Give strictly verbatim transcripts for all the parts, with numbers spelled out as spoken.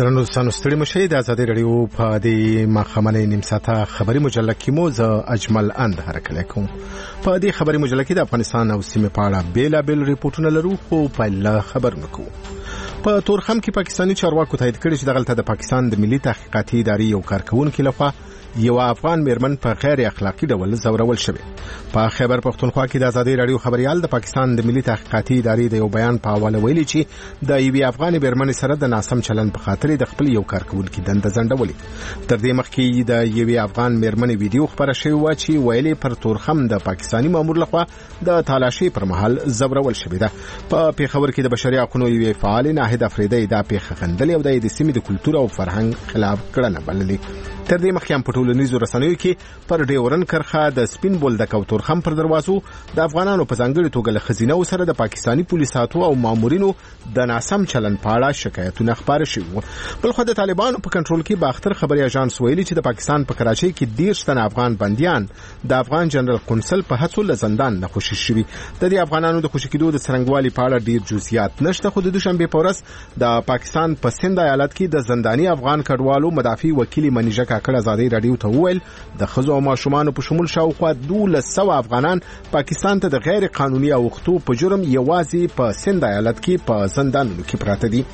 درنو دوستانو ستړي مشئ د ازادي رادیو په دې مخامنې نیم ساعته خبري مجله کې مو ز اجمل اند حرکت کوم. په دې خبري مجله کې د افغانستان او سیمه په اړه بیلابل ریپورتونه لرو خو په لا خبر نکو. په تورخم کې پاکستاني چارواکو تایید کړی چې دغلته د پاکستان د ملي تحقیقاتي ادارې یو کارکونکو لخوا یو افغان میرمن په غیر اخلاقی ډول زورول شوی. په خیبر پختونخوا کې د ازادي رادیو خبريال د پاکستان د ملي تحقیقاتي ادارې د یو بیان په حواله ویلي چې د یوې افغان میرمن سره د ناسم چلن په خاطر د خپل یو کارکونکو دنده ځنډولې. تر دې مخکې د یوې افغان میرمن ویډیو خبره شوی و چې ویلي پر تورخم د پاکستاني مامور لخوا د تالاشي پر مهال زورول شوی ده. په پیښور کې د بشري حقوقو یوې فعال ناهید افریدی د پیښه غندلې او د سیمې د کلتور او فرهنګ خلاف کړنه بللې. تر دې مخکې هم په ټولنیزو رسنیو کې پر ډیورن کرخه د سپین بولدک او تورخم پر دروازو د افغانانو په ځانګړي توګه له خزینه سره د پاکستاني پولیساتو او مامورینو د ناسم چلن په اړه شکایتونه خبر شوي. بلخو د طالبانو په کنټرول کې باختر خبري اژانس ویلي چې د پاکستان په کراچۍ کې دیرش تن افغان بنديان د افغان جنرال قونسل په هڅو له زندان نه خوشي شوي. د دې افغانانو د خوشي کېدو د څرنګوالي په اړه ډیر جزئیات نشته، خو د دوشنبه په ورځ د پاکستان په سند ایالت کې د زنداني افغان کډوالو مدافع وکیل منیژه کاکړ ازادي رادیو ته وویل د خزو او ماشومان په شمول شاوخوا دولس سوه افغانان پاکستان ته د غیر قانوني اوختو په جرم یوازې په سند ایالت کې په زندانونو کې پراته دي.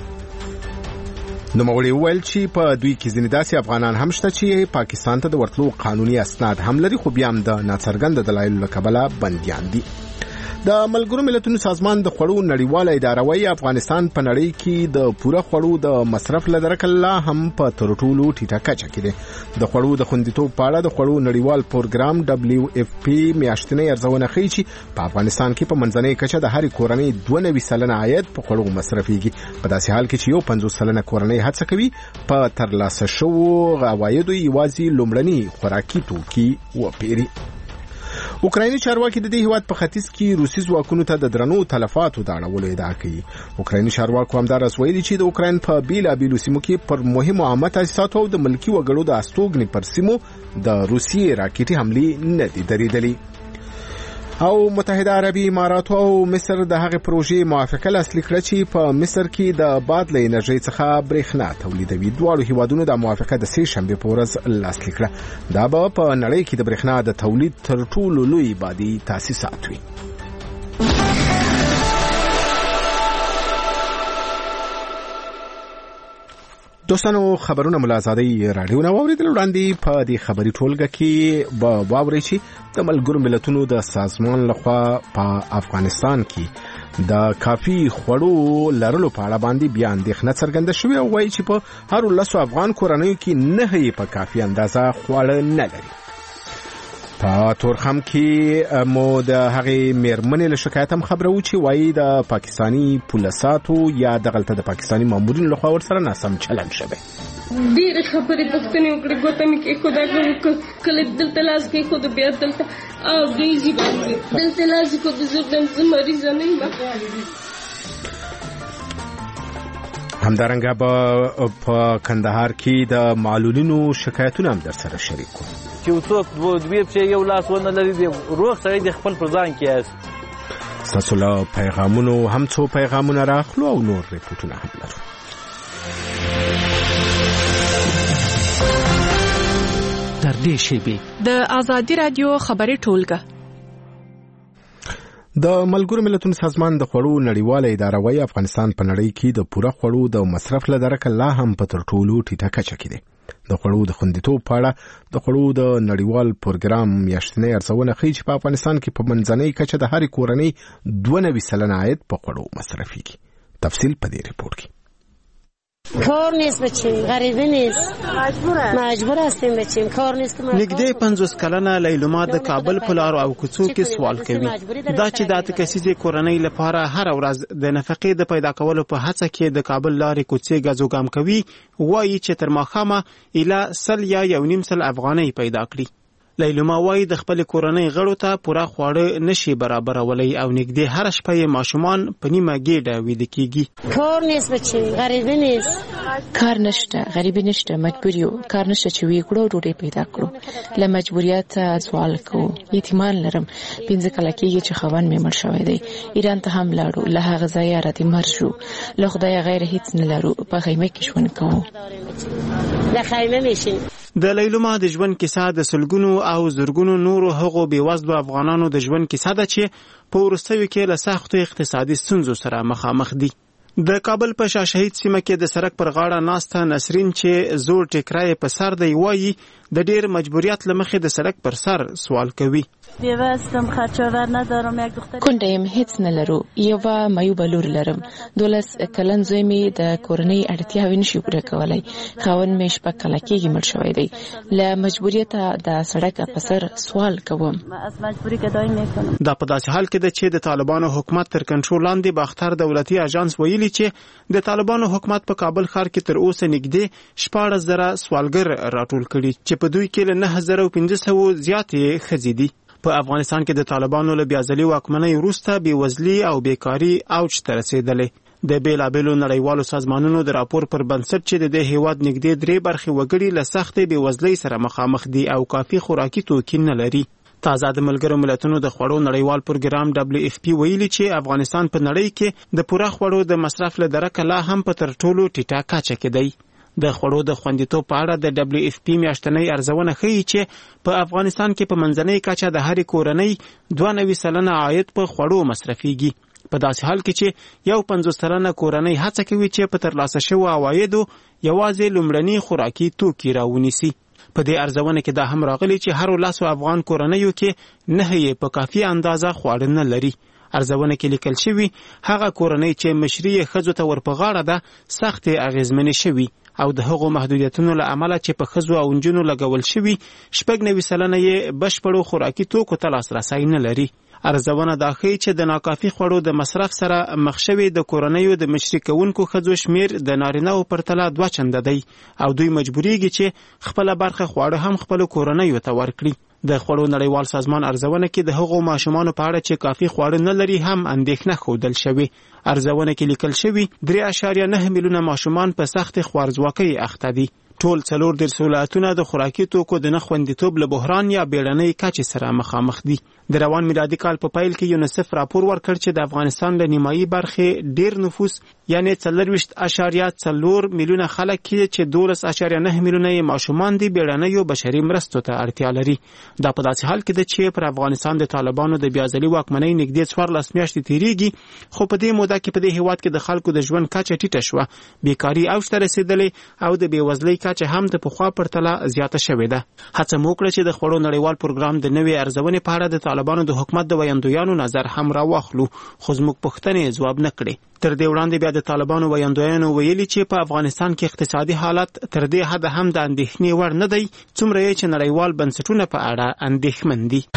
نو مولوی ویل چې په دوی کې ځینې داسې افغانان هم شته چې پاکستان ته د ورتلو قانوني اسناد هم لري، خو بیا هم د ناڅرګند دلایلو له کبله بنديان دي. د ملګرو ملتونو سازمان د خوړو نړیواله اداره وايي افغانستان په نړۍ کې د پوره خوړو د مصرف له درک الله هم په تر ټولو ټیټه کچه کې دی. د خوړو د خوندیتوب په اړه د خوړو نړیوال پروګرام دبليو اف پی میاشتنۍ ارزونه ښیي چې په افغانستان کې په منځنۍ کچه د هرې کورنۍ دوه نوي سلنه عاید په خوړو مصرفيږي، په داسې حال کې چې یو پنځوس سلنه کورنۍ هڅه کوي په ترلاسه شوو عوایدو یوازې لومړني خوراکي توکي وپیري. اوکرایني چارواکي د دې هیواد په ختیځ کې روسي ځواکونو ته د درنو تلفاتو د اړولو ادعا کوي. اوکرایني چارواکو همدارس ویلي چې د اوکراین په بیلابیلو سیمو کې پر مهمو عامه تاسیساتو او د ملکي وګړو د استوګنې پر سیمو د روسیې راکټي حملې نه دي درېدلې. او متحده عربي امارات او مصر د هغه پروژې موافقه لاسلیک کړه چې په مصر کې د باد له انرژي څخه برېښنا تولیدوي. دواړو هیوادونو د موافقه د سې شنبه په ورځ لاسلیک کړه. دا به په نړۍ کې د برېښنا د تولید تر ټولو لوی بادي تاسیسات وي. دوستانو خبرونه ملازادي رادیو نو اوریدل وړاندې په دې خبري ټولګه کې به واوري چې د ملګرو ملتونو د سازمان لخوا په افغانستان کې د کافي خوړو لرلو په اړه باندې بیا اندېښنه څرګنده شوې او وایي چې په هر لسو افغان کورنیو کې نه یې په کافي اندازه خواړه نه لري. په تورخم کې مو د هغې میرمنې له شکایت هم خبره و چې وایي د پاکستاني پولیساتو یا دغلته د پاکستاني مامورینو لخوا ورسره ناسم چلن شوی. ډېرې خبرې پوښتنې وکړې، ګوته مې کېښوده، کله دلته لاس کېښود بیا دلته اورېږي باندې دلته لاس کېښود زه زه مریضه نه یم. همدارنګه به په کندهار کې د معلولینو شکایتونه هم در سره شریک کړو. چې څوک دوی چې یو لاس ونه لري دی روغ سړی د خپل پر ځان کې است. ستاسو له پیغامونو هم څو پیغامونه راخلو او نور ریپورټونه هم لرو. تر دې شیبې د ازادي رادیو خبري ټولګه. د ملګرو ملتونو سازمان د خوړو نړیواله اداره وايي افغانستان په نړۍ کې د پوره خوړو د مصرف له درک الله هم په تر ټولو ټیټه کچه کې دی. د خوړو د خوندیتوب په اړه د خوړو د نړیوال پروګرام میاشتنۍ ارزونه ښیي چې په افغانستان کې په منځنۍ کچه د هرې کورنۍ دوه نوي سلنه عاید په خوړو مصرفيږي. تفصیل په دې ریپورت کې. کار نیست بچیم، غریبی نیست، مجبور هستیم بچیم، کار نیست. نږدې پنځوس کلنه لیلما د کابل په لارو او کوڅو کې سوال کوي دا چې د اته کسیزې کورنۍ لپاره هر ورځ د نفقې د پیدا کولو په هڅه کې د کابل لارې کوڅې ګزوګام کوي، وایي چې تر ماښامه ایله سل یا یو نیم سل افغانۍ پیدا کړي. لیلما وایي د خپل کورنۍ غړو ته پوره خواړه نشي برابرولای او نږدې هر شپه یې ماشومان په نیمه ګېډه ویده کیږي. کار نیست بچی، غریبی نیست. کار نشته، غریبی نشته، مجبور یو. کار نشته چې وی کړو ډوډۍ پیدا کړو. له مجبوریت سوال کوو. یتیمان لرم. پنځه کاله کېږي چې خاوند مې مړ شوی دی. ایران ته هم لاړو. له هغه ځایه راته مړ شو. له خدایه غیر هیڅ نه لرو. په خیمه کې ژوند کوو. له خیمه میشین. د لیلما د ژوند کیسه د سلګونو او زرګونو نورو هغو بېوزلو افغانانو د ژوند کیسه ده چې په وروستیو کې له سختو اقتصادي ستونزو سره مخامخ دي. د کابل په شاه شهید سیمه کې د سړک پر غاړه ناسته نسرین چې زوړ ټیکری په سر دی وایي د ډیر مجبوریت له مخې د سړک پر سر سوال کوي. کونډه یم، هیڅ نه لرو. یوه معیوبه لور لرم. دولس کلن زوی مې د کورنۍ اړتیاوې نشي پوره کولی. خاوند مې شپږ کاله کېږي مړ شوی دی. له مجبوریته د سړک په سر سوال کوم. دا په داسې حال کې ده چې د طالبانو حکومت تر کنټرول لاندې باختر دولتي اژانس ویلي چې د طالبانو حکومت په کابل ښار کې تر اوسه نږدې شپاړس زره سوالګر راټول کړي چې په دوی کې له نهه زره پنځه سوه زیاتې ښځې دي. په افغانستان کې د طالبانو له بېعزلي واکمنۍ وروسته بېوزلي او بیکاري اوج ته رسېدلې. د بېلابېلو نړیوالو سازمانونو د راپور پر بنسټ چې د دې هېواد نږدې درې برخې وګړي له سختې بېوزلۍ سره مخامخ دي او کافي خوراکي توکي نه لري. تازه د ملګرو ملتونو د خوړو نړیوال پروګرام دبلیو اف پی ویلي چې افغانستان په نړۍ کې د پوره خوړو د مصرف له درکه لا هم په تر ټولو ټیټه کچه کې دی. د خوړو د خوندیتوب په اړه د دبلیو اف پی میاشتنۍ ارزونه ښیي چې په افغانستان کې په منځنۍ کچه د هرې کورنۍ دوه نوي سلنه عاید په خوړو مصرفیږي. په داسې حال کې چې یو پنځوس سلنه کورنۍ هڅه کوي چې په ترلاسه شوو عوایدو یوازې لومړني خوراکي توکي راونیسي. په دې ارزونه کې دا هم راغلی چې هر لسو افغان کورنیو کې نه یې په کافي اندازه خواړه نه لري. ارزونه کې لیکل شوي هغه کورنۍ چې مشري یې ښځو ته ورپه غاړه ده سختې اغېزمنې شوي او د هغو محدودیتونو له امله چې په ښځو او نجونو لګول شوي شپږ نوي سلنه یې بشپړو خوراکي توکو ته لاسرسی نه لري. ارزونه دا ښیي چې د ناکافي خوړو د مصرف سره مخ شوي د کورنیو د مشري کوونکو ښځو شمیر د نارینه‌و پرتله دوه چنده دی او دوی مجبوریږي چې خپله برخه خواړه هم خپلو کورنیو ته ورکړي. د خوړو نړیوال سازمان ارزونه کې د هغو ماشومانو په اړه چې کافي خواړه نه لري هم اندېښنه ښودل شوې. ارزونه کې لیکل شوي درې اعشاریه نه میلیونه ماشومان په سختې خوارځواکۍ اخته دي. ټول څلور دېرش ولایتونه د خوراکي توکو د نه خوندیتوب له بحران یا بیړنۍ کچې سره مخامخ دي. د روان میلادي کال په پیل کې یونیسف راپور ورکړ چې د افغانستان له نیمایي برخې ډیر نفوس یعنی څلورویشت اعشاریه څلور میلیونه خلک چې دولس اعشاریه نه میلیونه یې ماشومان دي بیړنیو بشري مرستو ته اړتیا لري. دا په داسې حال کې ده چې پر افغانستان د طالبانو د بېعزلي واکمنۍ نږدې څوارلس میاشتې تېرېږي خو په دې موده کې په دې هېواد کې د خلکو د ژوند کچه ټیټه شوه، بیکاري اوج ته رسېدلې او د بېوزلۍ کچه هم د پخوا پرتله زیاته شوې ده. هڅه مو وکړه چې د خوړو نړیوال پروګرام د نوې ارزونې په اړه د طالبانو د حکومت د ویاندویانو نظر هم راواخلو خو زموږ پوښتنې ځواب نه کړې. تر دې وړاندې بیا د طالبانو ویاندویانو ویلي چې په افغانستان کې اقتصادي حالت تر دې حده هم د اندېښنې وړ نه دی څومره یې چې نړیوال بنسټونه په اړه اندېښمن دي.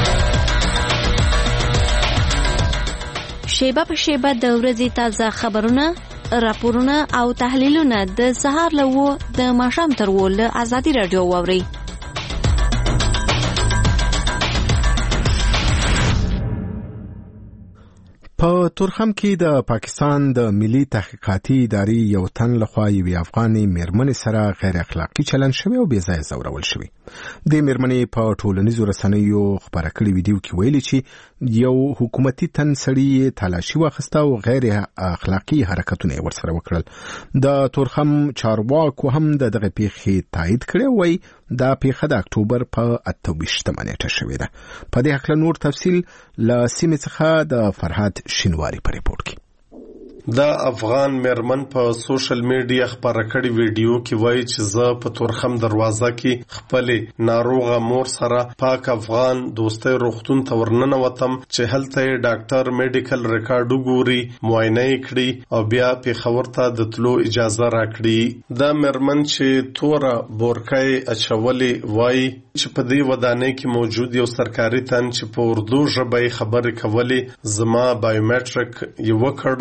شیبه په شیبه د ورځې تازه خبرونه، راپورونه او تحلیلونه د سهار له وو د ماښام تر وو له ازادي راډیو واورئ. په تورخم کې د پاکستان د ملي تحقیقاتي ادارې یو تن لخوا یوې افغانې میرمنې سره غیر اخلاقي چلند شوی او بې ځایه ځورول شوی. د میرمنې په ټولنیزو رسنیو خپاره کړي ویډیو کې ویلي چې یو حکومتي تن سړي تلاشي واخیسته او غیر اخلاقي حرکتونه یې ورسره وکړل. د تورخم چارواکو هم د دغه پیښې تایید کړی وای دا پیښه د اکتوبر په اته ویشتمه نیټه شوې ده. په دې هکله نور تفصیل له سیمې څخه د فرهاد شینواری په ریپورت کې. د افغان میرمن په سوشل میډیا خبره کړي ویډیو کې وایي چې زه په تورخم دروازه کې خپل ناروغه مور سره پاک افغان دوستۍ روغتون ته ورننوتم چې هلته یې ډاکټر میډیکل ریکارډ وګوري، معاینه یې کړي او بیا پېښور ته د تلو اجازه راکړي. دا میرمن چې توره بورکۍ اچولې وایي چې په دې ودانۍ کې موجود یو سرکاري تن چې په اردو ژبه خبرې کولې زما بایومټریک یې وکړ، په ماشین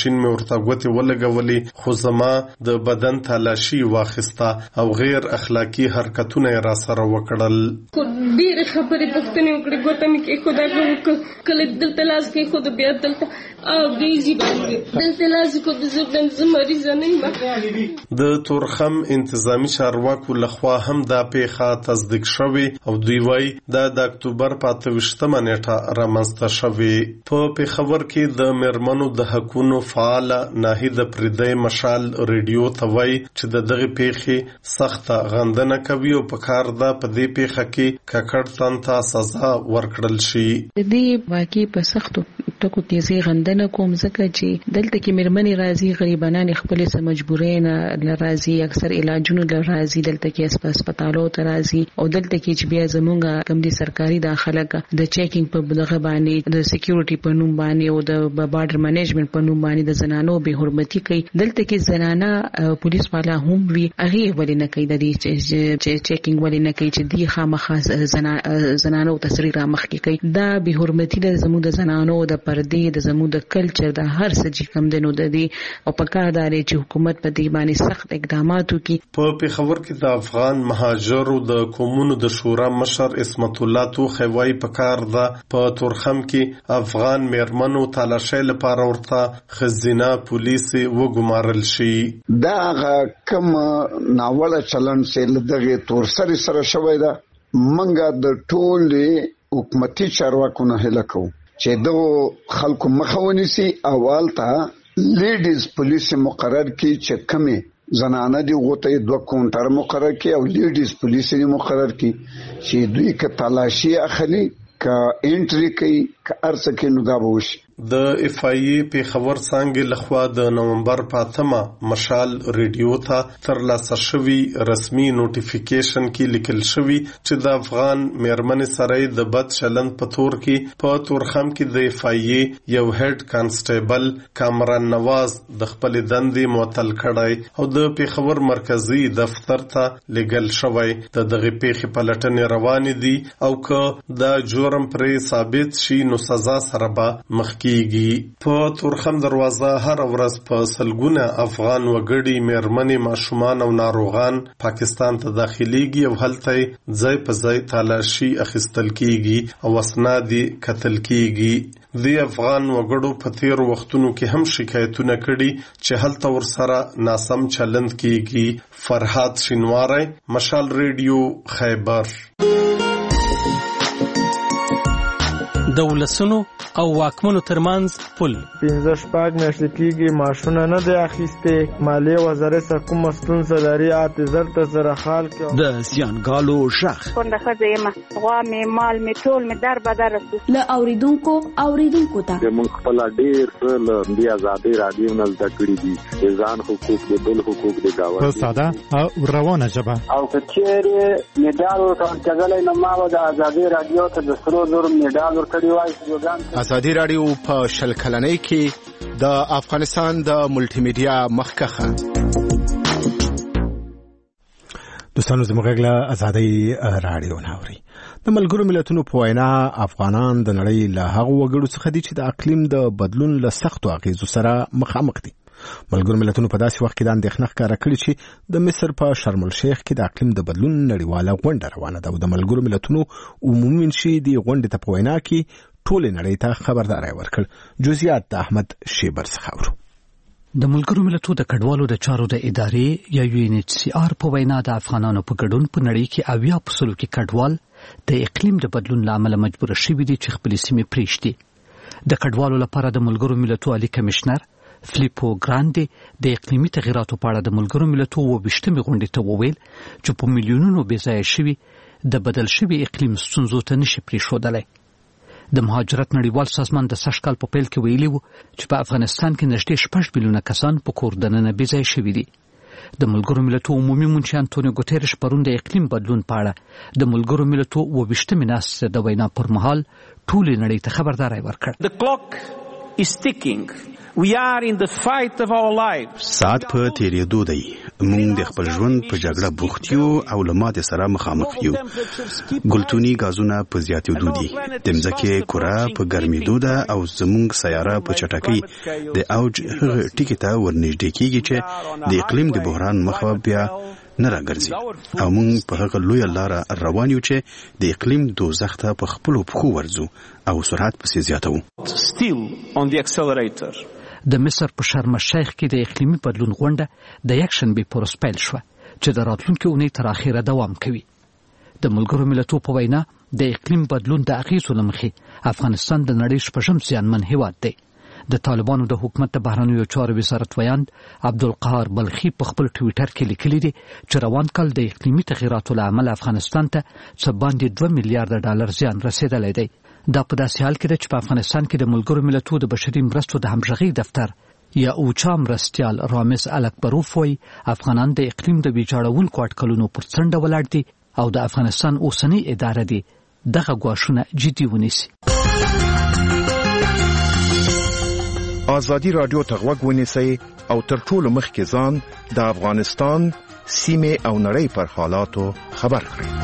ماشين مې ورته ګوتې ولګولې، خو زما د بدن تلاشي واخیسته او غیر اخلاقی حرکتونه یې راسره وکړل. ډېرې خبرې پوښتنې وکړې، ګوته مې کېښوده، کله دلته لاس کېښود بیا دلته او ګیزي باندې دلته لاس کېښود. زه وایم زه مریضه نه یم. د تورخم انتظامی چارواکو لخوا هم دا پیښه تصدیق شوې او دوی وایي دا د اکتوبر په اته ویشتمه نیټه رامنځته شوې. په پېښور کې د میرمنو د حقونو فعاله ناهید پردی مشال ریډیو ته وایي چې د دغې پیښې سخته غندنه کوي او په کار ده په دې پیښه کې ککړ تن ته سزا ورکړل شي. د دې واقعي په سختو ټکو کې زه غندنه کوم ځکه چې دلته کې میرمنې راځي، غریبانان خپلې څه مجبورۍ نه راځي، اکثر علاجونو له راځي، دلته کې هسپتالو ته راځي او دلته کې چې بیا زمونږ کوم دي سرکاري داخله د چیکینګ په دغه باندې د سکیورټي په نوم باندې او د بارډر منیجمنت په نوم باندې د زنانو به حرمتي کوي. دلته کې زنانه پولیس والا هم وی هغه ولې نه کوي، د دې چیکینګ ولې نه کوي چې دی خامخا زنانو تسری را مخ کې کوي. دا به حرمتي د زموږ د زنانو د پردې د زموږ د کلچر د هر څه چې کم دنو د دې او په کار داري چې حکومت په دې باندې سخت اقدامات وکړي. په پېښور کې د افغان مهاجرو د قومونو د شورا مشر اسمت الله توخی وایي په کار ده په تورخم کې افغان میرمنو تلاشۍ لپاره ورته ښځینه پولیس وګمارل شي. دا هغه کوم ناوړه چلند چې له دغې تورسرې سره شوی ده، موږ د ټولې حکومتي چارواکو نه هیله کوو چې دغو خلکو مخه ونیسي او هلته لیډیز پولیس مقرر کړي چې کمې زنانه دي هغو ته یې دوه کونټر مقرر کړي او لیډیز پولیس یې مقرر کړي چې دوی که تلاشي اخلي که انټري کوي که هر څه کوي نو دا به وشي. د اف آی ای پېښور څانګې لخوا د نومبر په اتمه مشال ریډیو ته ترلاسه شوي رسمي نوټیفیکیشن کې لیکل شوي چې د افغان میرمنې سره د بد چلند په تور کې په تورخم کې د اف آی ای یو هډ کانسټیبل کامران نواز د خپلې دندې معطل کړی او د پېښور مرکزي دفتر ته لیږل شوی. د دغې پیښې پلټنې روانې دي او که دا جرم پرې ثابت شي نو سزا سره به مخ کیږي. په تورخم دروازه هر ورځ په سلګونه افغان وګړي میرمنې، ماشومان او ناروغان پاکستان ته داخليږي او هلته ځای په ځای تلاشي اخیستل کیږي او اسناد کتل کیږي. د افغان وګړو په تیر وختونو کې هم شکایتونه کړي چې هلته ورسره ناسم چلند کیږي. فرحات شینواری، مشال ریډیو، خیبر. د ولسونو او واکمنو ترمنځ پل پنځه شپږ میاشتې کېږي معاشونه نه دی اخیستې، مالیې وزارت څه کومه ستونزه لري، اته زر ته سره خال کې د زیانګالو غږ کونډه ښځه یم، غوا مې مال مې ټول مې در بدر رسو له اوریدونکو اوریدونکو ته موږ خپل ډېر څه له دې ازادۍ راډیو نه زده کړي دي، د ځان حقوق د بل حقوق د ګاونډي په ساده او روانه ژبه. او که چېرې مډال ورکول کېدلی نو ما به د ازادۍ راډیو ته د سرو زرو مډال ورکړی وای. ازادي راډیو په شل کلنۍ کې د افغانستان د ملټي میډیا مخکخه دوستانو زموږ غږ له ازادي راډیو ناوري. د ملګرو ملتونو په وینا افغانان د نړۍ له هغو وګړو څخه دي چې د اقلیم د بدلون له سختو اغیزو سره مخامخ دي. ملګرو ملتونو په داسې وخت کې د اندېښنه ښکاره کړې چې د مصر په شرم الشیخ کې د اقلیم د بدلون نړیواله غونډه روانه ده او د ملګرو ملتونو عمومي منشي د غونډې ته په وینا کې ټول نړۍ ته خبرداري ورکړ. جزئیات د احمد شیبر څخه اورو. د ملګرو ملتونو د کډوالو د چارو د ادارې یا یو ان ایچ سی آر په وینا د افغانانو په ګډون په نړۍ کې اویا په سلو کې کډوال د اقلیم د بدلون له امله مجبور شوي دي چې خپلې سیمې پرېږدي. د کډوالو لپاره د ملګرو ملتونو عالی کمشنر فلیپو ګراندې د اقلیمي تغیراتو په اړه د ملګرو ملتونو اووه ویشتمې غونډې ته وویل چې په میلیونونو بې ځایه شوي د بدل شوي اقلیم ستونزو ته نشي پرېښودلی. د مهاجرت نړیوال سازمان د سږ کال په پیل کې ویلي وو چې په افغانستان کې نږدې شپږ میلیونه کسان په کور دننه بې ځایه شوي دي. د ملګرو ملتونو عمومي منشي انټونیو ګوتریش پرون د اقلیم بدلون په اړه د ملګرو ملتونو اووه ویشتمې ناستې د وینا پر مهال ټولې نړۍ ته خبرداری ورکړ. The clock is ticking. We are in the fight of our lives. ساعت په تیریدو دی موږ د خپل ژوند په جګړه بوخت یو او له ماتې سره مخامخ یو. ګلتوني غازونه په زیاتېدو دي، د مځکې کره په ګرمېدو ده او زموږ سیاره په چټکۍ د اوج هغه ټکي ته ورنږدې کېږي چې د اقلیم د بحران مخه بیا نه راګرځي او موږ په هغه لویه لاره روان یو چې د اقلیم دوزخ ته په خپلو پښو ورځو او سرعت پسې زیاتوو. د مصر په شرم الشیخ کې د اقلیمي بدلون غونډه د یکشنبې په ورځ پیل شوه چې د راتلونکي اونۍ تر اخره دوام کوي. د ملګرو ملتونو په وینا د اقلیم بدلون د اغیزو له مخې افغانستان د نړۍ شپږم زیانمن هیواد دی. د طالبانو د حکومت د بهرنیو چارو وزارت ویاند عبدالقهار بلخي په خپل ټویټر کې لیکلي دي چې روان کال د اقلیمي تغیراتو له امله افغانستان ته څه باندې دوه میلیارډ ډالر زیان رسیدلی دی. دا په داسې حال کې ده چې په افغانستان کې د ملګرو ملتونو د بشري مرستو د همغږۍ دفتر یا اوچا مرستیال رامز الکبروف وایي افغانان د اقلیم د ویجاړونکو اټکلونو پر څنډه ولاړ دي او د افغانستان اوسنۍ اداره دي دغه ګواښونه جدي ونیسي. ازادي رادیو ته غوږ ونیسئ او تر ټولو مخکې ځان د افغانستان سیمې او نړۍ پر حالاتو خبر کړئ.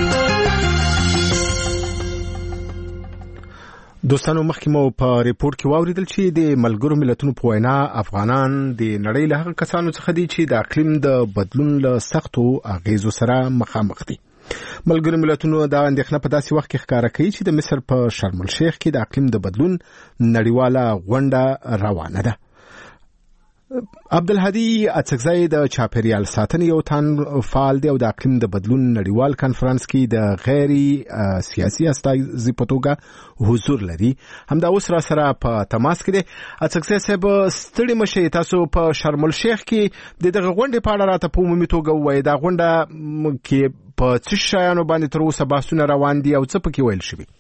دوستانو مخکې مو په ریپورت کې واوریدل چې د ملګرو ملتونو په وینا افغانان د نړۍ له هغه کسانو څخه دي چې د اقلیم د بدلون له سختو اغیزو سره مخامخ دي. ملګرو ملتونو دا اندېښنه په داسې وخت کې ښکاره کوي چې د مصر په شرم الشیخ کې د اقلیم د بدلون نړیواله غونډه روانه ده. عبدالهادي اڅکزی د چاپیریال ساتنې یو تن فعال دی او د اقلیم د بدلون نړیوال کانفرنس کې د غیر سیاسي استازي په توګه حضور لري. همدا اوس را سره په تماس کې دی. اڅکزی صاحب ستړي مشئ، تاسو په شرم الشیخ کې د دغه غونډې په اړه راته په عمومي توګه ووایئ. دا غونډه کې په څه شیانو باندې تر اوسه بحثونه روان دي او څه پکې ویل شوي؟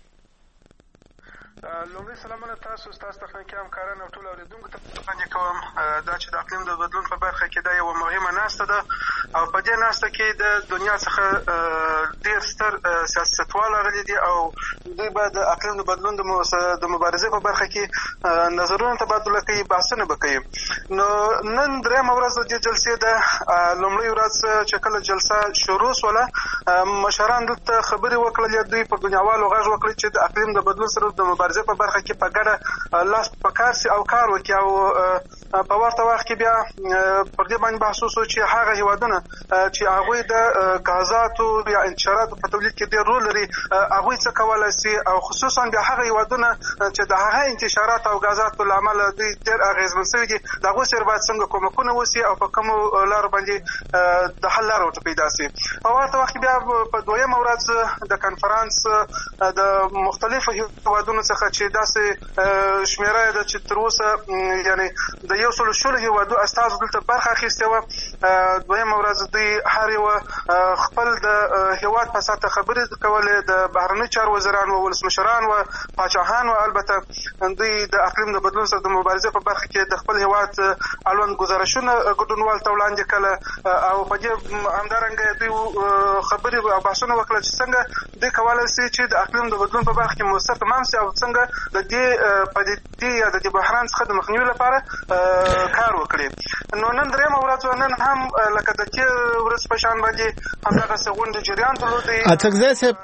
لومړی سلامونه تاسو ستاسو تخنیکي همکاران او ټول اوریدونکو ته وړاندې کوم دا چې د اقلیم د بدلون په برخه کې دا یوه مهمه ناسته ده او په دې ناسته کې د دنیا څخه ډېر ستر سیاستوال راغلي دي او دوی به د اقلیم د بدلون د مبارزې په برخه کې نظرونه تبادله کوي، بحثونه به کوي. نو نن درېیمه ورځ د دې جلسې ده. لومړۍ ورځ چې کله جلسه شروع شوله مشران دلته خبرې وکړلې، دوی په دنیاوالو غږ وکړي چې د اقلیم د بدلون سره د مبارزې په برخه کې په ګډه لاس په کار سي او کار وکړي. او په ورته وخت کې بیا پر دې باندې بحث وشو چې هغه هیوادونه چې هغوی د غازاتو یا انتشاراتو په تولید کې ډېر رول لري هغوی څه کولی سي او خصوصا بیا هغه هیوادونه چې د هغه انتشارات او غازاتو له امله دوی ډېر اغېزمن شوي دي د هغوی سره باید څنګه کومکونه وسي او په کومو لارو باندې د حل لاره ورته پیدا سي. په ورته وخت کې بیا په دویمه ورځ د کنفرانس د مختلفو هیوادونو څخه چې داسې شمیره ده چې تر اوسه یعنی د یو سلو شلو هیوادو استازو دلته برخه اخیستې وه. دویمه ورځ دوی هر یوه خپل د هیواد په ساته خبرې کولې، د بهرنیو چارو وزیران و، ولسمشران و، پاچاهان و. البته دوی د اقلیم د بدلون سره د مبارزې په برخه کې د خپل هیواد اړوند ګزارشونه ګډونوالو ته وړاندې کړه او په دې همدارنګه دوی خبرې او بحثونه وکړل چې څنګه دوی کولی سي چې د اقلیم د بدلون په برخه کې مؤثر تمام سي او څنګه د دې پدیدې یا د دې بحران څخه د مخنیوي لپاره کار وکړي. نو نن درېیمه ورځ نن هم لکه د تېر ورځ په شان باندې همدغسې غونډې جریان درلودی. اڅکزی صاحب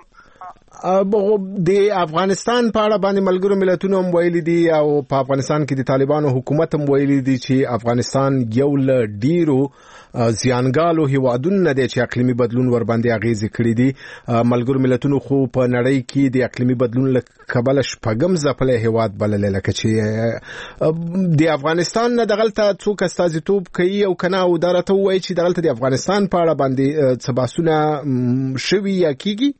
د افغانستان په اړه باندې ملګرو ملتونو هم ویلي دي او په افغانستان کې د طالبانو حکومت هم ویلي دي چې افغانستان یو له ډیرو زیانګالو هیوادونو نه دی چې اقلیمي بدلون ور باندې اغیزې کړې دي. ملګرو ملتونو خو په نړۍ کې د اقلیمي بدلون له کبله شپږم ځپلی هیواد بللی، لکه چې د افغانستان نه دغلته څوک استازیتوب کوي او که نه، او دا راته ووایي چې دغلته د افغانستان په اړه باندې څه بحثونه شوي یا کیږي؟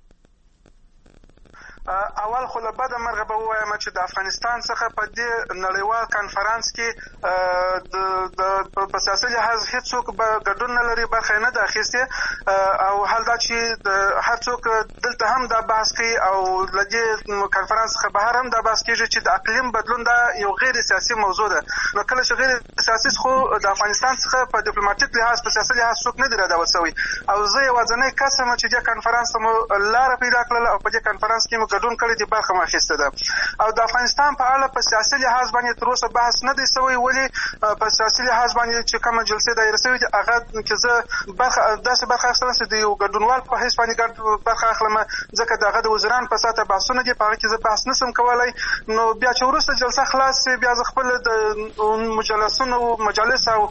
اول خو له بده مرغه به ووایم چې د افغانستان څخه په دې نړیوال کنفرانس کې د په سیاسي لحاظ هیڅوک به ګډون نه لري، برخه یې نه ده اخیستې او حال دا چې د هر څوک دلته هم دا بحث کوي او له دې کنفرانس څخه بهر هم دا بحث کېږي چې د اقلیم بدلون دا یو غیر سیاسي موضوع ده. نو کله چې غیر سیاسي خو د افغانستان څخه په ډیپلوماټیک لحاظ په سیاسي لحاظ څوک نه دی راډاول شوی او زه یوازینی کس یم چې دې کنفرانس ته مو لاره پیدا کړله او په دې کنفرانس کې مو ګډون کړی دی، برخه مو اخیسته ده. او د افغانستان په اړه په سیاسي لحاظ باندې تر اوسه بحث نه دی سوی، ولې په سیاسي لحاظ باندې چې کومه جلسې دایره سوې دي هغه کې زه برخه داسې برخه اخیستم چې د یو ګډونوال په حیث باندې ګډ برخه اخلم، ځکه دغه د وزیران په ساته بحثونه دي، په هغه کې زه بحث نسم کولی. نو بیا چې وروسته جلسه خلاص شي بیا زه خپل د مجلسونو مجلس او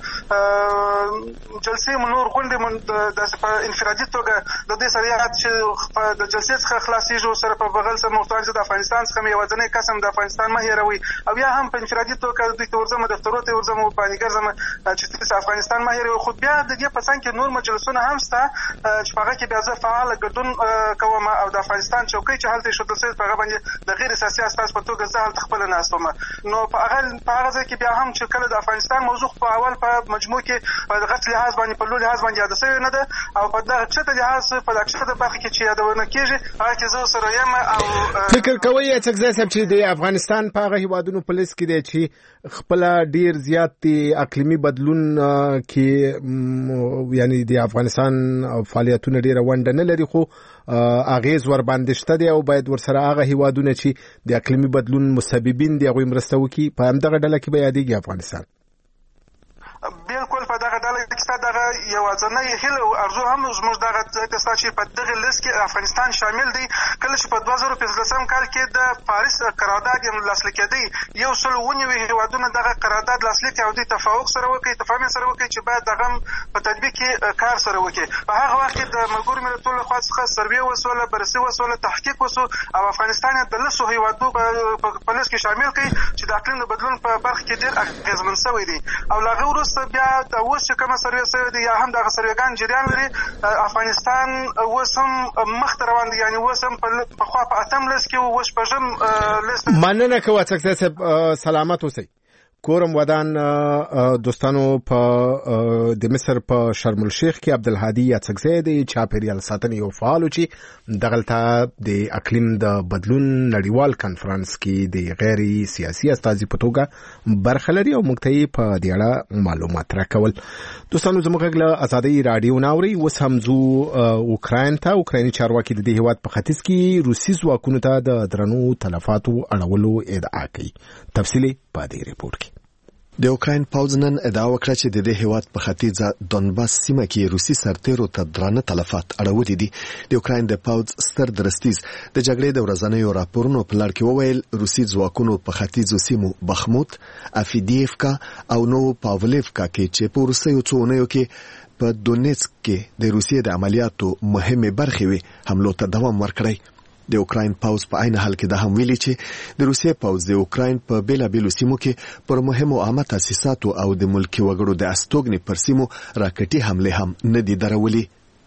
جلسې نور غونډې داسې په انفرادي توګه د دې سره یاد چې د جلسې څخه خلاصېږو سره په بغل سره محتاج د افغانستان څخه یوازینی قسم د افغانستان مه هېروئ، او یا هم په انفرادي توګه دوی ته ورځم دفترو ته ورځم باندې ګرځم چې تاسو افغانستان مه هېروئ. خو بیا د دې په څنګ کې نور مجلسونه هم شته چې په هغه کې بیا زه فعاله ګډون کوم او د افغانستان چوکۍ چې هلته ایښودل شوې په هغه باندې د غیر اساسي استازي په توګه زه هلته خپله ناست وم. نو په هغه په هغه ځای کې بیا هم چې کله د افغانستان موضوع په اول په مجموع کې په غټ لحاظ باندې په لوی لحاظ باندې یاده شوې نه ده، او په دغه چته لحاظ په دغه چته برخه کې چې یادونه کېږي هغه کې زه سره یم. او فکر کوئ یڅکزی صاحب چې د افغانستان په هغه هیوادونو په لیست کې دی چې خپل ډیر زیات اقلیمي بدلون کې یعنی د افغانستان فعالیتونه ډیره ونډه نه لري، خو اغیز ور باندې شته دی او باید ورسره هغه هیوادونه چې د اقلیمي بدلون مسببین دي هغوی مرسته وکړي، په همدغه ډله کې به یادېږي افغانستان؟ بالکل په دغه ډله کې ستا دغه یوازینۍ هیله او ارزو هم زموږ دغه ځای ته ستا چې په دغه لیست کې افغانستان شامل دی. کله چې په دوه زره پنځلسم کال کې د پاریس قرارداد لاسلیک کېدی، یو سل اووه نوي هیوادونه دغه قرارداد لاسلیک او دوی تفاوض سره وکړي، تفاهم سره وکړي چې باید دغه په تطبیق کې کار سره وکړي. په هغه وخت کې د ملګرو ملتونو لخوا څخه سروې وسوله، بررسي وسوله، تحقیق وسو او افغانستان د لسو هیوادونو په لیست کې شامل کړي چې د اقلیم بدلون په برخه کې ډېر اغېزمن شوی دی. او له هغه وروسته بیا د اوس چې کومه سروې سوې دي یا هم دغه سروېګان جریان لري، افغانستان اوس هم مخته روان دی، یعنی اوس هم پخوا په اتم لیست کې اوس شپږم لیست. مننه کوم اڅکزی صاحب، سلامت اوسئ. کورم ودان دوستانو په د مصر په شرم الشیخ کې عبدالهادي اڅکزی د چاپیریال ساتنې یو فعال چې دغلته د اقلیم د بدلون نړیوال کانفرنس کې د غیر سیاسي استازي په توګه برخه لري او موږ ته په دې اړه معلومات راکول. دوستانو زموږ غږ له ازادي رادیو ناوري اوس هم ځو اوکراین ته. اوکرایني چارواکي د دې هیواد په ختیځ کې روسي ځواکونو ته د درنو تلفاتو اړولو ادعا کوي. تفصیلي په دې ریپورت کې. د اوکراین پوځ نن ادعا وکړه چې د دې هیواد په ختیځه دونباس سیمه کې روسي سرتیرو ته درانه تلفات اړولي دي. د اوکراین د پوځ ستر درستیز د جګړې د ورځنیو راپورونو په لړ کې وویل روسي ځواکونو په ختیځو سیمو بخموت، افیدیفکا او نو پاولېفکا کې چې په وروستیو څو اونیو کې په دونیتسک کې د روسیې د عملیاتو مهمه برخه وي حملو ته دوام ورکړی. د اوکراین پوځ په عین حال کې د هم ویلي چې د روسیې پوځ د اوکراین په بیلابیلو سیمو کې پر مهمو عامه تاسیساتو او د ملکي وګړو د استوګنې پر سیمو راکټي حمله هم نه دي درولي.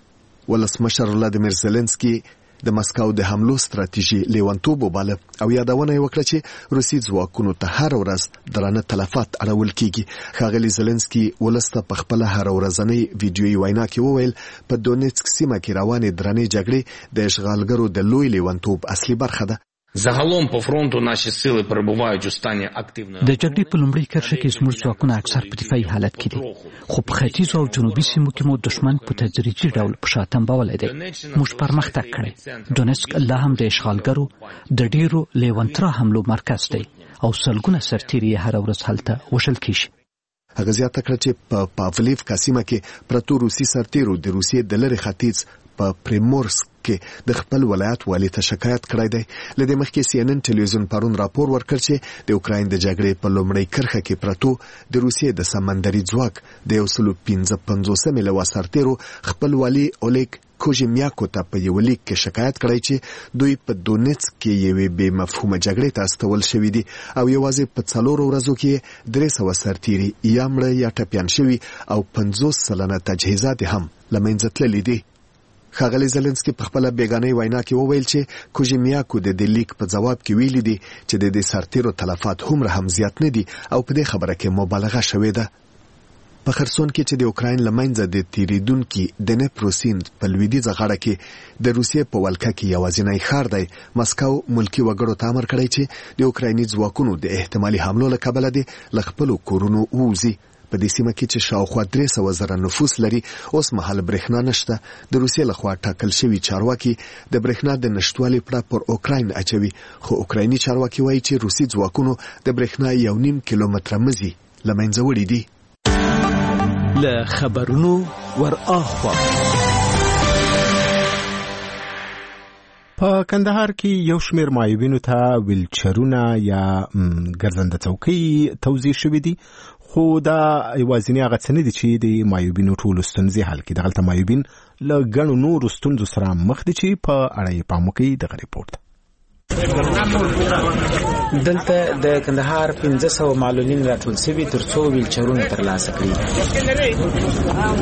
ولسمشر ولادیمیر زيلنسکي د مسکو د حملو ستراتیژي لیوانتوب وباله او یادونه وکړه چې روسي ځواکونو ته هر ورځ درانه تلفات اړول کیږي. ښاغلي زيلنسکي ولسته په خپل هر ورځنی ویډیويي وینا کې وویل په دونیتسک سیمه کې روانې درنې جګړې د اشغالګرو د لوی لیوانتوب اصلي برخه ده. Загалом по фронту наші сили перебувають у стані активної. د جګړې په لومړۍ کرښه کې زموږ ځواکونه اکثر په دفاعي حالت کې دي، خو په ختیځو او جنوبي سیمو کې مو دښمن په تدریجي ډول په شا تنبولی دی. موږ پرمختګ کړی. دونیتسک لا هم د اشغالګرو د ډیرو لیوانترا حملو مرکز دی او سلګونه سرتیري هر ورځ هلته وشل کیږي. هغه زیاته کړه چې په پاولېفکا سیمه کې پرتو روسي سرتیرو د روسیې د لری ختیځ په پریمورسک کې د خپل ولایت والی ته شکایت کړی دی. لدې مخکې سی ان ان ټلویزیون پرون راپور ورکړ چې د اوکراین د جګړې په لومړۍ کرښه کې پرتو د روسیې د سمندري ځواک د یو سل پنځه پنځوسمې لوا سرتیرو خپل والی اولیګ کوژمیاکو ته په یو لیک کې شکایت کړی چې دوی په دونیتسک کې یوې بې مفهومه جګړې ته استول شوي دي او یوازې په څلورو ورځو کې درې سوه سرتیري یا مړه یا ټپیان شوي او پنځوس سلنه تجهیزات هم له منځه تللي دي. ښاغلي زيلنسکي په خپل بیگانې وینا کې وویل چې کوژمیاکو د دې لیک په جواب کې ویلي دي چې د دې سرتیرو تلفات هم هم زیات نه دي او په دې خبره کې مبالغه شوې ده. په خرسون کې چې د اوکراین لمنځه د تیریدونکو د نپروسیند په لویدیځه غاړه کې د روسیې په ولکه کې یوازینی ښار دی، مسکو ملکی وګړو ته امر کړی چې د اوکرایني ځواکونو د احتمالي حملو له کبله د خپل کورونو ووځي. په دې سیمه کې چې شاوخوا درې سوه زره نفوس لري اوس مهال برېښنا نشته. د روسیې لخوا ټاکل شوي چارواکي د برېښنا د نشټوالي پړه پر اوکراین اچوي، خو اوکرایني چارواکي وایي چې روسي ځواکونو د برېښنا یو نیم کیلومتره مزي له منځه وړي دي. له خبرونو ور اخوا په کندهار کې یو شمېر معیوبینو ته ویلچرونه یا ګرځنده څوکۍ توزیع شوي دي، خو دا یوازینی هغه څه نه دي چې د معیوبینو ټولو ستونزې حل کړي. دغلته معیوبین له ګڼو نورو ستونزو سره مخ دي چې په اړه یې پام وکړي. دغه ریپورټ دلته د کندهار پنځه سوه معلولین راټول شوي تر څو ویلچرونه ترلاسه کړي.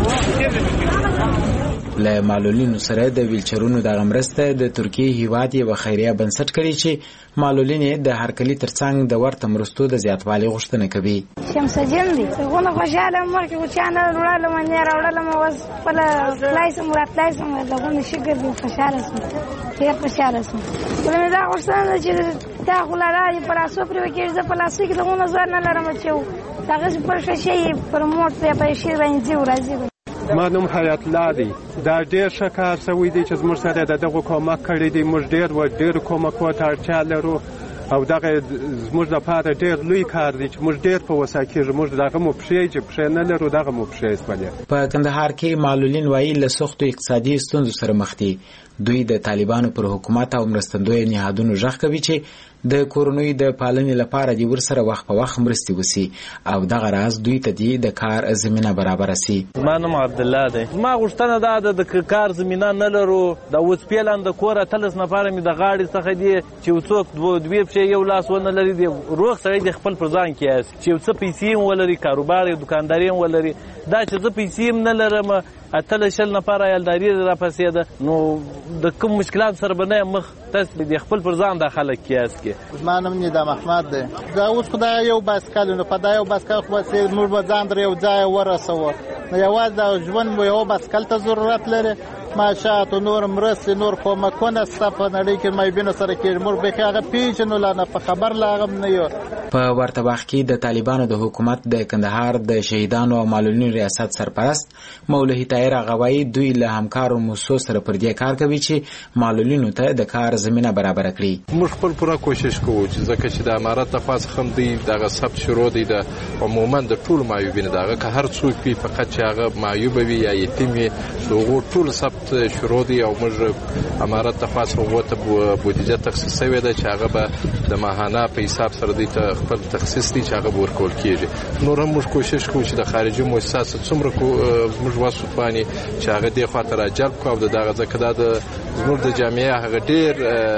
له معلولینو سره د ویلچرونو دغه مرسته د ترکیې هیواد یوه خیریه بنسټ کړي چې معلولین د هرکلي ترڅنګ د ورته مرستو د زیاتوالي غوښتنه کوي. شمس جن دي څنګه خوشاله مخکې و چې نه وړاله باندې راوړل مو وس په لای سم راتلای سم دغه شګر دی خوشاله سم ډېر خوشاله سم. ولې دا غوښتنه چې تا خو لاره پر اسو پر وکړ ز په لاسو کې دغه نظر نه لرم چې هغه پر شي پر موټ په شي باندې راځي. ما نوم حیات الله دی. دا ډېر ښه کار شوی دی چې زموږ سره د دغه کومک کړی دی. موږ ډېر و ډېر کومکو ته اړتیا لرو او دغه زموږ لپاره ډېر لوی کار دی چې موږ ډېر په وسه کېږو. موږ دغه مو پښې چې پښې نه لرو دغه مو پښې سپلې. په کندهار کې معلولین وایي له سختو اقتصادي ستونزو سره مخ دي. دوی د طالبانو پر حکومت او مرستندوی نهادونو غږ کوي چې د کورونوي د پالنې لپاره د ورسره وخت په وخت مرستې وسی او دغه راز دوی ته د کار زمينه برابر سي. ما نوم عبد الله دی. ما غوښتنه ده د کار زمينه نه لرو. د اوس پیلان د کور تلس نفر می د غاړي څخه دی چې څوک دوی په یو لاس ونه لري دی روغ سړی د خپل پرځان کې چې څه پیسې ولري کاروبار یا دکانداري ولري. دا چې څه پیسې نه لرم اتل شل نفر یالداري را پسې ده نو د کوم مشکلات سره بنه مخ تاسو د خپل پرځان د خلک کیاس کې. ما نوم ندا محمد دی. دا اوس خدای یو باسکل نو په دا یو باسکل خو سه نور به ځان در یو ځای ورسوه. نو یوازې د ژوند مو یو باسکل ته ضرورت لري. ماشاءالله نور مرستې نور کومکونه ستا په نړۍ کې مایبینو سره کېږي. موږ به هغه پیژنو لا نه په خبر لاغم نه یو. په ورته وخت کې د طالبانو د حکومت د کندهار د شهیدانو او معلولینو ریاست سرپرست مولوی طاهر غوایی دوی له همکارو موسسو سره پر دې کار کوي چې معلولینو ته د کار زمينه برابر کړي. موږ خپل پوره کوشش کوو چې ځکه چې د امارات د خاص خم دی دغه ثبت شروع دی د عموما د ټول معیوبینو دغه که هر څوک وي فقط چې هغه معیوب وي یا یتیم وي دغه ټول ثبت شروع دی او موږ امارات د خاص وروته بودیجه تخصیص شوی دی چې هغه به د ماهانه په حساب سره دی ته خپل تخصیص دی چې هغه ورکول کیږي. نور هم موږ کوشش کوو چې د خارجي مؤسسات څومره موږ واسطوانی چې هغه د خاطر راجلب کوو د دغه ځکه د زموږ د جامعه هغه ډیر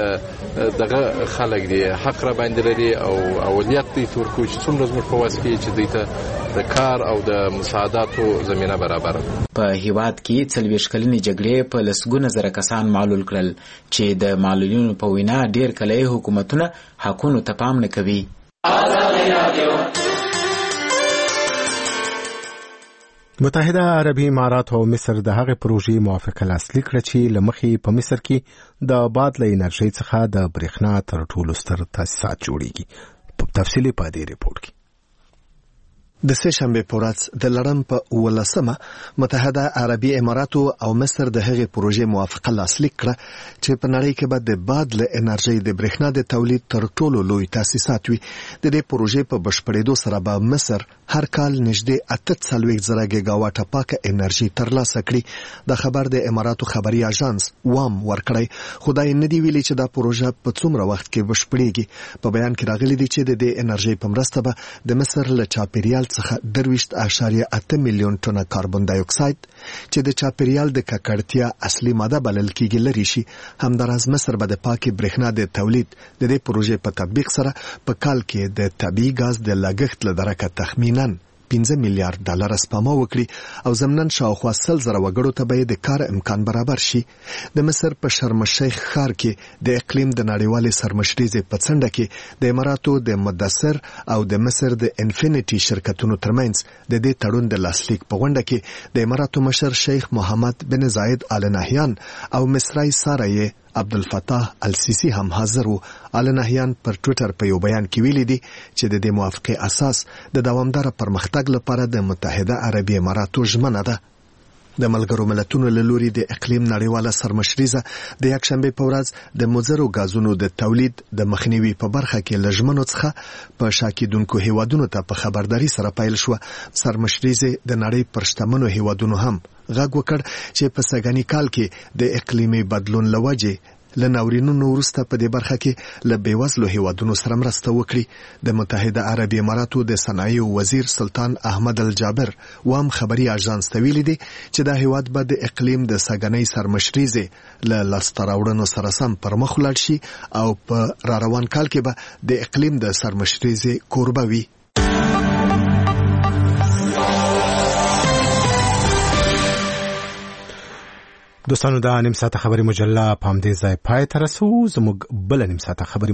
دغه خلک دی حق را باندې لري او اولیت دی تور کوم چې څومره زموږ په واسطه چې دی ته د کار او د مساعداتو زمينه برابر. په هیواد کې څلويښت کلنې جګړې په لسګونه زره کسان معلول کړل چې د معلولینو په وینا ډیر کله حکومتونه حقونو ته پام نه کوي. متحده عربي امارات او مصر د هغې پروژې موافقه لاسلیک کړه چې له مخې په مصر کې د باد له انرژۍ څخه د برېښنا تر ټولو ستر تاسیسات جوړیږي. تفصیلي په دې ریپورت کې د سه شنبه په ورځ د لړم په ولسمه متحده عربي امارات او مصر د هغې پروژې موافقه لاسلیک کړه چې په نړۍ کې به د باد له انرژۍ د برېښنا د تولید تر ټولو لوی تاسیسات وي. د دې پروژې په بشپړېدو سره به مصر هر کال نږدې اته څلوېښت زره ګیګاواټه پاکه انرژي ترلاسه کړي. د خبر د اماراتو خبري اژانس وام ورکړی. خدای نه دی ویلي چې دا پروژه په څومره وخت کې بشپړېږي. په بیان کې راغلي دي چې د دې انرژۍ په مرسته به د مصر له چاپیریال څخه درویشت اعشاریه اته میلیون ټنه کاربن ډای اکساید چې د چاپیریال د ککړتیا اصلي ماده بلل کېږي لري شي. همداراز مصر به د پاکې برېښنا د تولید د دې پروژې په تطبیق سره په کال کې د طبیعي ګاز د لګښت له درکه تخمیناً پنځه میلیارډ ډالر سپما وکړي او ضمناً شاوخوا سل زره وګړو ته به د کار امکان برابر شي. د مصر په شرم الشیخ ښار کې د اقلیم د نړیوالې سرمشریزې په څنډه کې د اماراتو د مدثر او د مصر د انفینټي شرکتونو ترمنځ د دې تړون د لاسلیک په غونډه کې د اماراتو مشر شیخ محمد بن زاید آل نهیان او مصرای سارای عبدالفتاح السیسی هم حاضر وو. آل نهیان پر ټویټر په یو بیان کې ویلي دي چې د دې موافقې اساس د دوامدار پرمختګ لپاره د متحده عربي اماراتو ژمنه ده. د ملګرو ملتونو له لوري د اقلیم نړیواله سرمشریزه د یکشنبه په ورځ د مضرو غازونو د تولید د مخنیوي په برخه کې لژمنو څخه په شاکیدونکو هیوادونو ته په خبرداري سره پیل شو. سرمشریزه د نړۍ پر شتمنو هیوادونو هم غږ وکړ چې په سږني کال کې د اقلیمي بدلون لوجه له ناورینونو وروسته په دې برخه کې له بېوزلو هیوادونو سره مرسته وکړي. د متحده عربي اماراتو د صنایعو وزیر سلطان احمد الجابر وام خبري اژانس ته ویلي دي چې دا هیواد به د اقلیم د سږنۍ سرمشریزې له لاسته راوړنو سره سم پر مخ ولاړ شي او په را روان کال کې به د اقلیم د سرمشریزې کوربه وي. دوستانو دا نیم ساعته خبري مجله په همدې ځای پای ته رسو. زموږ بل نیم ساعته خبري